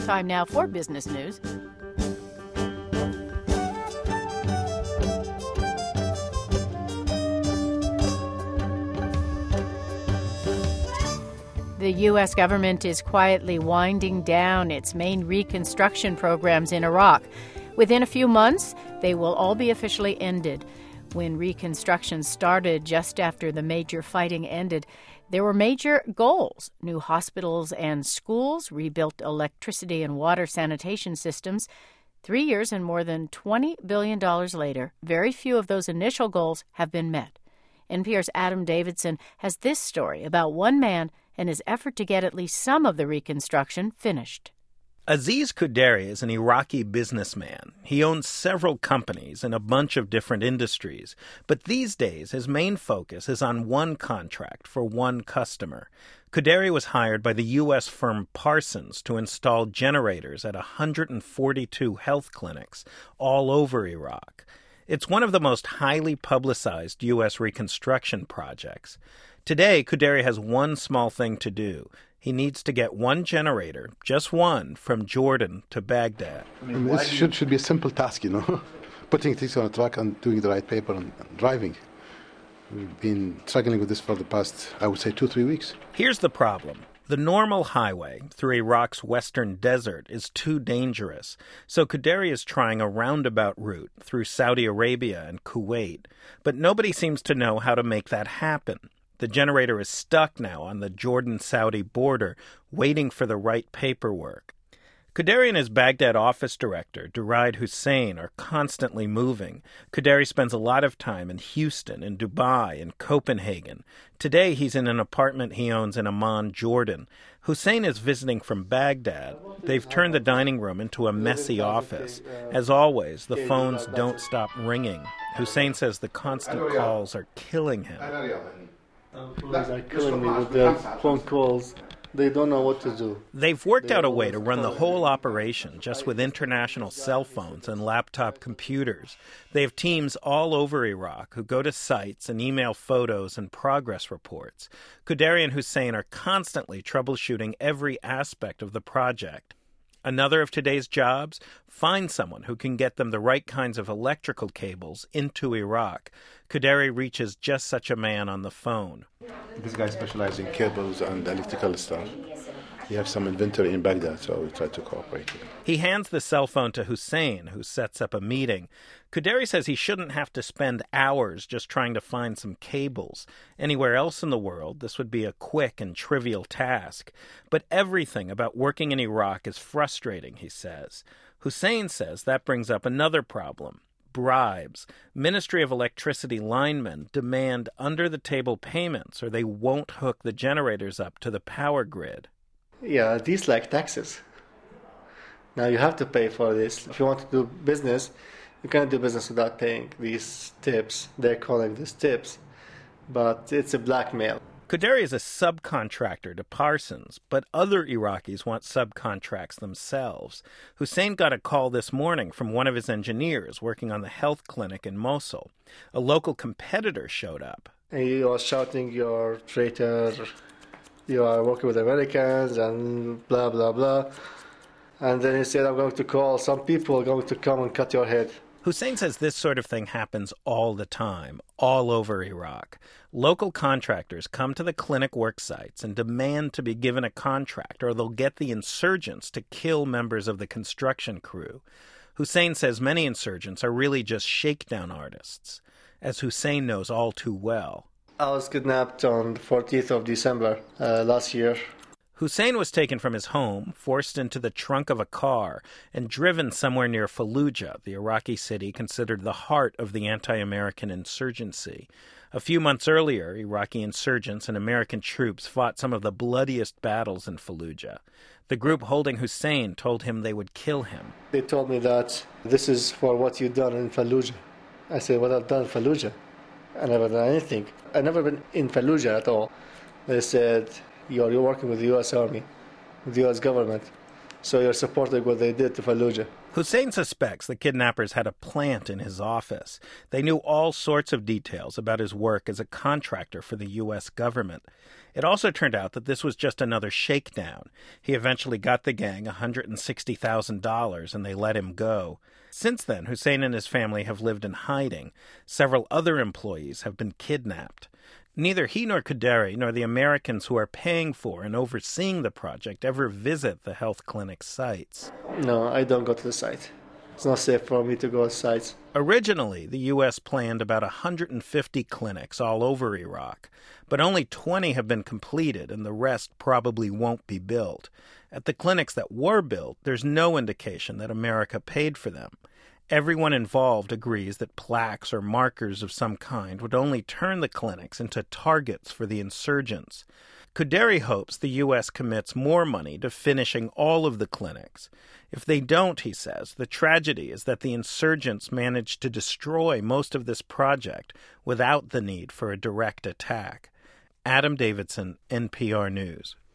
Time now for business news. The U.S. government is quietly winding down its main reconstruction programs in Iraq. Within a few months, they will all be officially ended. When reconstruction started just after the major fighting ended, there were major goals: new hospitals and schools, rebuilt electricity and water sanitation systems. 3 years and more than $20 billion later, very few of those initial goals have been met. NPR's Adam Davidson has this story about one man and his effort to get at least some of the reconstruction finished. Aziz Quderi is an Iraqi businessman. He owns several companies in a bunch of different industries. But these days, his main focus is on one contract for one customer. Quderi was hired by the U.S. firm Parsons to install generators at 142 health clinics all over Iraq. It's one of the most highly publicized U.S. reconstruction projects. Today, Quderi has one small thing to do. He needs to get one generator, just one, from Jordan to Baghdad. This should be a simple task, putting things on a truck and doing the right paper and driving. We've been struggling with this for the past, I would say, 2-3 weeks. Here's the problem. The normal highway through Iraq's western desert is too dangerous, so Quderi is trying a roundabout route through Saudi Arabia and Kuwait. But nobody seems to know how to make that happen. The generator is stuck now on the Jordan-Saudi border, waiting for the right paperwork. Quderi and his Baghdad office director, Duraid Hussein, are constantly moving. Quderi spends a lot of time in Houston, in Dubai, in Copenhagen. Today he's in an apartment he owns in Amman, Jordan. Hussein is visiting from Baghdad. They've turned the dining room into a messy office. As always, the phones don't stop ringing. Hussein says the constant calls are killing him. Employees are killing me with their phone calls. They don't know what to do. They've worked out a way to run the whole operation just with international cell phones and laptop computers. They have teams all over Iraq who go to sites and email photos and progress reports. Quderi and Hussein are constantly troubleshooting every aspect of the project. Another of today's jobs, find someone who can get them the right kinds of electrical cables into Iraq. Quderi reaches just such a man on the phone. This guy specializes in cables and electrical stuff. He has some inventory in Baghdad, so we try to cooperate with him. He hands the cell phone to Hussein, who sets up a meeting. Quderi says he shouldn't have to spend hours just trying to find some cables. Anywhere else in the world, this would be a quick and trivial task. But everything about working in Iraq is frustrating, he says. Hussein says that brings up another problem: bribes. Ministry of Electricity linemen demand under-the-table payments or they won't hook the generators up to the power grid. Yeah, these like taxes. Now you have to pay for this. If you want to do business, you can't do business without paying these tips. They're calling these tips, but it's a blackmail. Quderi is a subcontractor to Parsons, but other Iraqis want subcontracts themselves. Hussein got a call this morning from one of his engineers working on the health clinic in Mosul. A local competitor showed up. And he was shouting, "You're traitor, you are working with Americans," and blah, blah, blah. And then he said, "I'm going to call some people going to come and cut your head." Hussein says this sort of thing happens all the time, all over Iraq. Local contractors come to the clinic work sites and demand to be given a contract, or they'll get the insurgents to kill members of the construction crew. Hussein says many insurgents are really just shakedown artists, as Hussein knows all too well. I was kidnapped on the 14th of December last year. Hussein was taken from his home, forced into the trunk of a car, and driven somewhere near Fallujah, the Iraqi city considered the heart of the anti-American insurgency. A few months earlier, Iraqi insurgents and American troops fought some of the bloodiest battles in Fallujah. The group holding Hussein told him they would kill him. They told me that this is for what you've done in Fallujah. I said, "What I've done in Fallujah? I never done anything. I've never been in Fallujah at all." They said, You're working with the U.S. Army, with the U.S. government. So you're supporting what they did to Fallujah. Hussein suspects the kidnappers had a plant in his office. They knew all sorts of details about his work as a contractor for the U.S. government. It also turned out that this was just another shakedown. He eventually got the gang $160,000 and they let him go. Since then, Hussein and his family have lived in hiding. Several other employees have been kidnapped. Neither he nor Quderi nor the Americans who are paying for and overseeing the project ever visit the health clinic sites. No, I don't go to the site. It's not safe for me to go to sites. Originally, the U.S. planned about 150 clinics all over Iraq, but only 20 have been completed and the rest probably won't be built. At the clinics that were built, there's no indication that America paid for them. Everyone involved agrees that plaques or markers of some kind would only turn the clinics into targets for the insurgents. Quderi hopes the U.S. commits more money to finishing all of the clinics. If they don't, he says, the tragedy is that the insurgents managed to destroy most of this project without the need for a direct attack. Adam Davidson, NPR News.